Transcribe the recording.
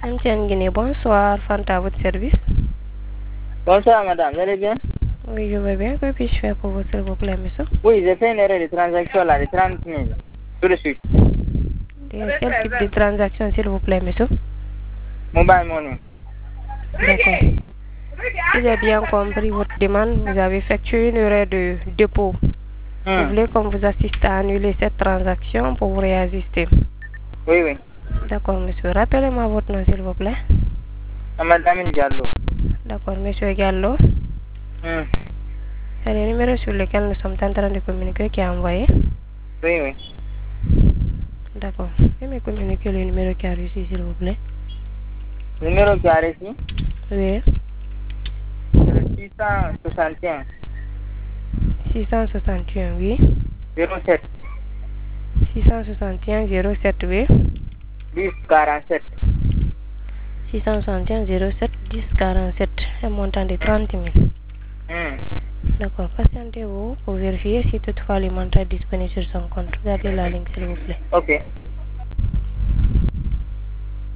MTN Guinée, bonsoir. Fanta, à votre service. Bonsoir madame, vous allez bien? Oui, je vais bien. Que puis-je faire pour vous, s'il vous plaît, monsieur? Oui, j'ai fait une erreur de transaction là, de 30 000. Tout de suite. Quel type de transaction, s'il vous plaît, monsieur? Mobile money. D'accord. Si j'ai bien compris votre demande, vous avez effectué une erreur de dépôt. Vous voulez qu'on vous assiste à annuler cette transaction pour vous réajuster? Oui, oui. D'accord, monsieur. Rappelez-moi votre nom, s'il vous plaît. Madame Diallo. D'accord, monsieur Gallo. C'est le numéro sur lequel nous sommes en train de communiquer qui a envoyé. Oui, oui. D'accord. Veuillez me communiquer le numéro qui a reçu, s'il vous plaît. Le numéro qui a reçu? Oui. 661. 661, oui. 07. 661 07, oui. 10 47. 661 07 10 47. Un montant de 30 000. D'accord. Patientez-vous pour vérifier si toutefois le montant est disponible sur son compte. Regardez la ligne, s'il vous plaît. Ok.